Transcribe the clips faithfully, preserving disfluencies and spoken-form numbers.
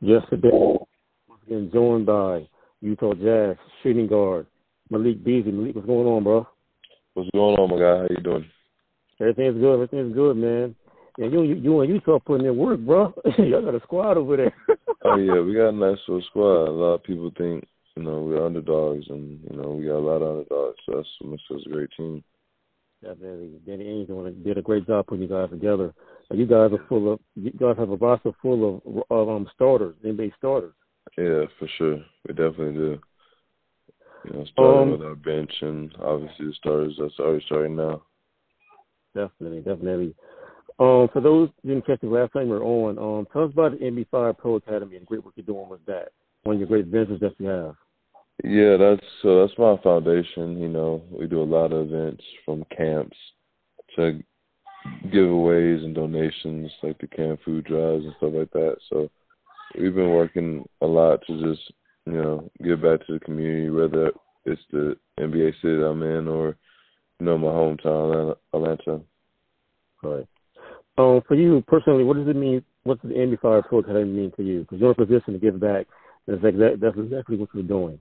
yesterday. Once again, joined by Utah Jazz shooting guard Malik Beasley. Malik, what's going on, bro? What's going on, my guy? How you doing? Everything's good. Everything's good, man. And you, you, you and Utah putting in work, bro. Y'all got a squad over there. Oh yeah, we got a nice little squad. A lot of people think, you know, we're underdogs, and you know, we got a lot of underdogs. So that's what makes us a great team. Definitely, Danny Ainge did a great job putting you guys together. And you guys are full of, you guys have a roster full of, of um starters, N B A starters. Yeah, for sure, we definitely do. You know, starting um, with our bench and obviously the starters that's already starting now. Definitely, definitely. Um, for those who didn't catch the last time we were on, um, tell us about the N B five Pro Academy and the great work you're doing with that. One of your great ventures that you have. Yeah, that's so that's my foundation. You know, we do a lot of events from camps to giveaways and donations, like the canned food drives and stuff like that. So we've been working a lot to just, you know, give back to the community, whether it's the N B A city I'm in or, you know, my hometown, Atlanta. Right. Um, for you personally, what does it mean? What does the N B five Pro Academy mean to you? Because you're in a position to give back. And it's like that, that's exactly what you're doing.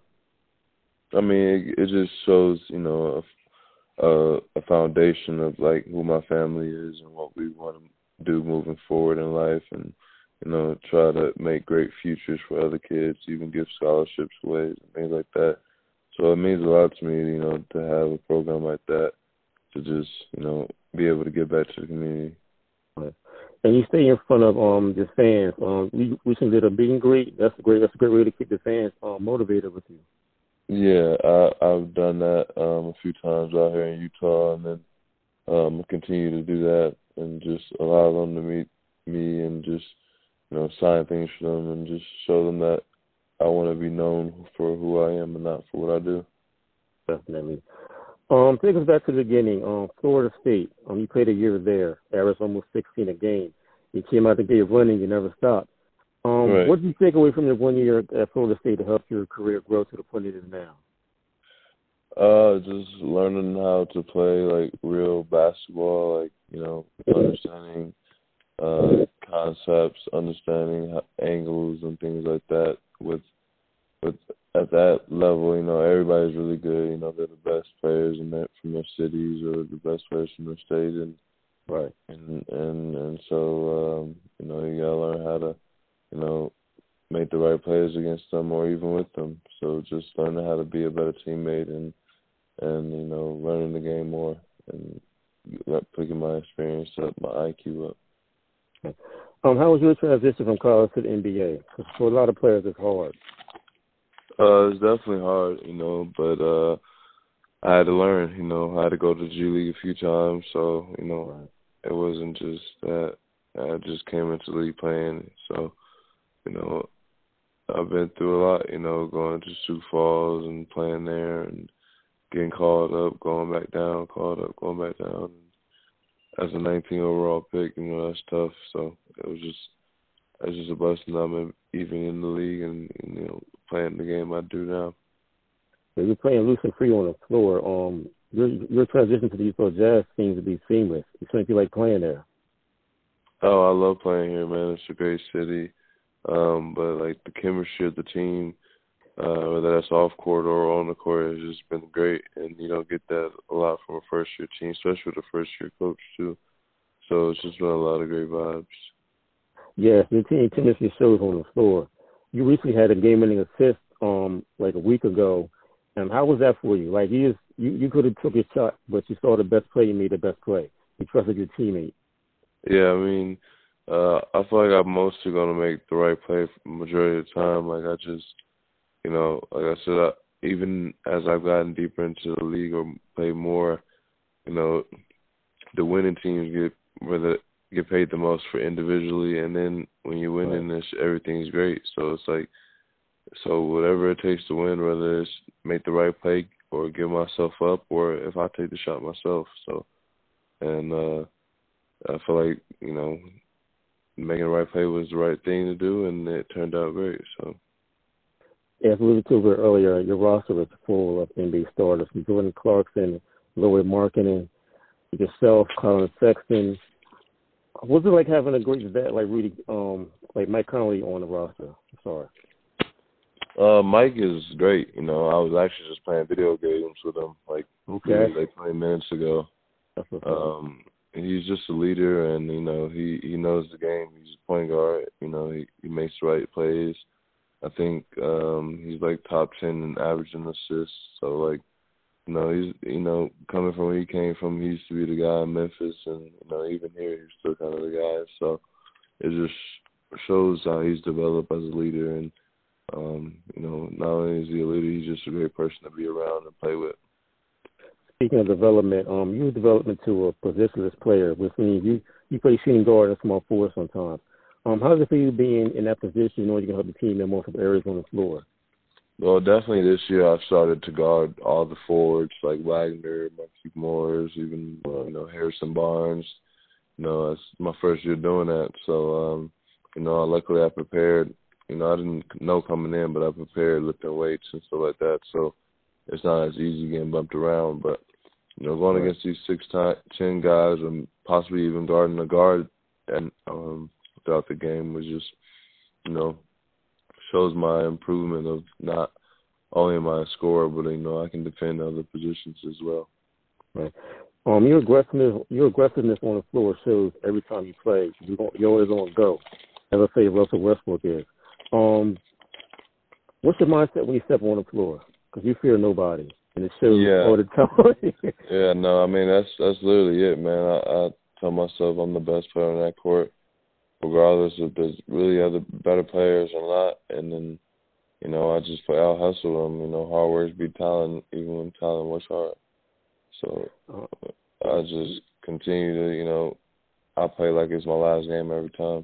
I mean, it, it just shows, you know, a, a, a foundation of, like, who my family is and what we want to do moving forward in life and, you know, try to make great futures for other kids, even give scholarships away and things like that. So it means a lot to me, you know, to have a program like that, to just, you know, be able to give back to the community. Right. And you stay in front of um the fans. Um, we recently did a meet and greet. That's a great. That's a great way to keep the fans um, motivated with you. Yeah, I, I've done that um, a few times out here in Utah, and then um, continue to do that and just allow them to meet me and just, you know, sign things for them and just show them that I want to be known for who I am and not for what I do. Definitely. Um, take us back to the beginning. Um, Florida State. Um, you played a year there, averaged almost sixteen a game. You came out the gate running. You never stopped. Um, Right. what did you take away from your one year at Florida State to help your career grow to the point it is now? Uh, just learning how to play like real basketball, like, you know, understanding uh concepts, understanding how, angles and things like that. With with at that level, you know, everybody's really good. You know, they're the best players in their, from their cities or the best players from their state, and right, and and and so um, you know, you gotta learn how to, you know, make the right plays against them or even with them. So just learning how to be a better teammate and, and you know, learning the game more and picking my experience up, my I Q up. Okay. Um, how was your transition from college to the N B A? 'Cause for a lot of players, it's hard. Uh, it's definitely hard, you know, but uh, I had to learn, you know, I had to go to the G League a few times, so, you know, Right. it wasn't just that. I just came into the league playing, so, you know, I've been through a lot, you know, going to Sioux Falls and playing there and getting called up, going back down, called up, going back down. As a nineteen overall pick, you know, that's tough. So it was just, it's just a blessing that I'm even in the league and, and, you know, playing the game I do now. So you're playing loose and free on the floor. Um, your your transition to the Utah Jazz seems to be seamless. You seem to like playing there. Oh, I love playing here, man. It's a great city. Um, but, like, the chemistry of the team, uh, whether that's off court or on the court, has just been great. And you don't get that a lot from a first-year team, especially with a first-year coach, too. So it's just been a lot of great vibes. Yes, the team chemistry shows on the floor. You recently had a game-winning assist um, like a week ago. And how was that for you? Like, you just, you, you could have took your shot, but you saw the best play, you made the best play. You trusted your teammate. Yeah, I mean, uh, I feel like I'm mostly going to make the right play for the majority of the time. Like, I just, you know, like I said, I, even as I've gotten deeper into the league or played more, you know, the winning teams get where the, get paid the most for individually, and then when you're winning, Right. this everything's great. So it's like, so whatever it takes to win, whether it's make the right play or give myself up, or if I take the shot myself. So, and uh, I feel like, you know, making the right play was the right thing to do, and it turned out great. So. As we alluded to earlier, your roster is full of N B A starters from Jordan Clarkson, Lloyd Markkanen, yourself, Colin Sexton, What's it like having a great vet like Rudy, um, like Mike Conley on the roster? I'm sorry. Uh, Mike is great. You know, I was actually just playing video games with him like Okay. like twenty minutes ago. That's what's up. Um, he's just a leader, and you know, he he knows the game. He's a point guard. You know, he he makes the right plays. I think um, he's like top ten in average in assists. So like, you know, he's you know coming from where he came from, he used to be the guy in Memphis, and you know even here he's still kind of the guy. So it just shows how he's developed as a leader, and um, you know not only is he a leader, he's just a great person to be around and play with. Speaking of development, um, you developed into a positionless player, which means you you play shooting guard and small forward sometimes. Um, how's it for you being in that position? You know you can help the team in multiple areas on the floor. Well, definitely this year I've started to guard all the forwards like Wagner, Marquise Morris, even uh, you know Harrison Barnes. You know, it's my first year doing that, so um, you know, luckily I prepared. You know, I didn't know coming in, but I prepared, lifting weights and stuff like that. So it's not as easy getting bumped around, but you know, going Right. against these six ten guys and possibly even guarding a guard and um, throughout the game was just, you know, shows my improvement of not only am I a scorer, but you know I can defend other positions as well. Right. Um, your aggressiveness, your aggressiveness on the floor shows every time you play. You don't, you're always on go, as I say, Russell Westbrook is. Um, what's your mindset when you step on the floor? Because you fear nobody, and it shows Yeah. all the time. Yeah, no, I mean that's that's literally it, man. I, I tell myself I'm the best player on that court, regardless if there's really other better players or not. And then, you know, I just play out hustle them. You know, hard work beat talent, even when talent works hard. So I just continue to, you know, I play like it's my last game every time.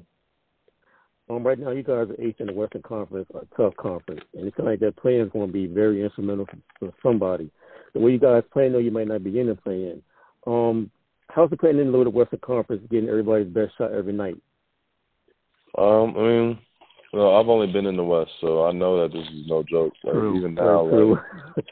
Um, right now, you guys are eighth in the Western Conference, a tough conference, and it's like that playing is going to be very instrumental for, for somebody. The way you guys play, I know you might not be in the play-in. Um, how's the playing in the Western Conference getting everybody's best shot every night? Um, I mean, well, I've only been in the West, so I know that this is no joke. Like True. even now, Very like,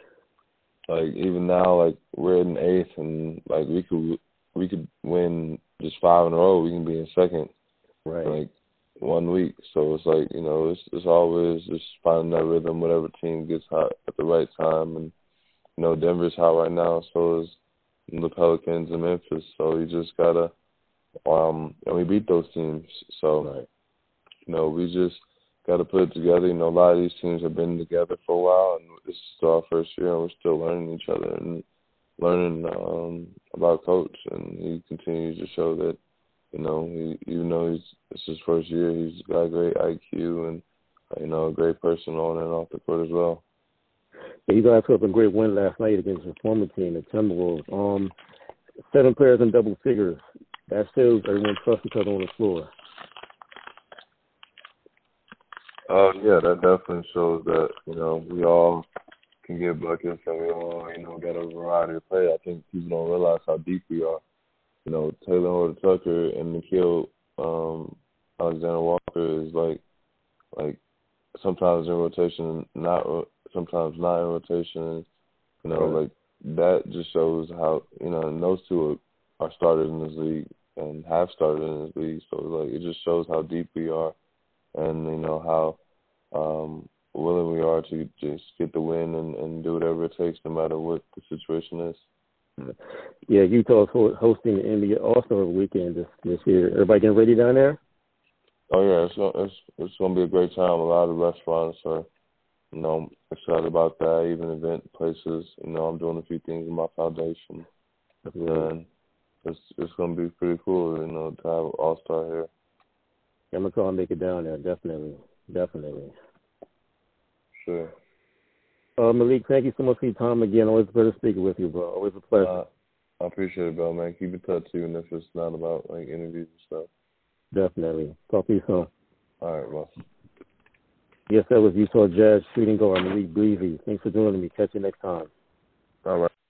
like even now, like we're in eighth, and like we could we could win just five in a row. We can be in second, right? Like one week. So it's like, you know, it's it's always just finding that rhythm. Whatever team gets hot at the right time, and you know, Denver's hot right now. So is the Pelicans and Memphis. So you just gotta, um, and we beat those teams. So. Right. You know, we just got to put it together. You know, a lot of these teams have been together for a while, and this is still our first year, and we're still learning each other and learning um, about Coach. And he continues to show that, you know, he, even though he's it's his first year, he's got a great I Q and, you know, a great person on and off the court as well. Yeah, you guys put up a great win last night against your former team, the Timberwolves. Um, seven players in double figures. That shows everyone trusts each other on the floor. Uh, yeah, that definitely shows that, you know, we all can get buckets and we all, you know, got a variety of play. I think people don't realize how deep we are. You know, Taylor Horton-Tucker and Nickeil um, Alexander Walker is like, like sometimes in rotation, not sometimes not in rotation. You know, Right. like that just shows how, you know, and those two are, are started in this league and have started in this league. So like it just shows how deep we are. And, you know, how um, willing we are to just get the win and, and do whatever it takes no matter what the situation is. Yeah, Utah's hosting the N B A All-Star Weekend this, this year. Everybody getting ready down there? Oh, yeah, it's gonna, it's, it's going to be a great time. A lot of restaurants are, you know, excited about that, even event places. You know, I'm doing a few things in my foundation. And it's, it's going to be pretty cool, you know, to have All-Star here. I'm going to try and make it down there, definitely. Definitely. Sure. Uh, Malik, thank you so much for your time again. Always a pleasure speaking with you, bro. Always a pleasure. Uh, I appreciate it, bro, man. Keep in touch, even if it's not about, like, interviews and stuff. Definitely. Talk to you soon. All right, well. Yes, that was Utah Jazz shooting guard Malik Beasley. Thanks for joining me. Catch you next time. All right.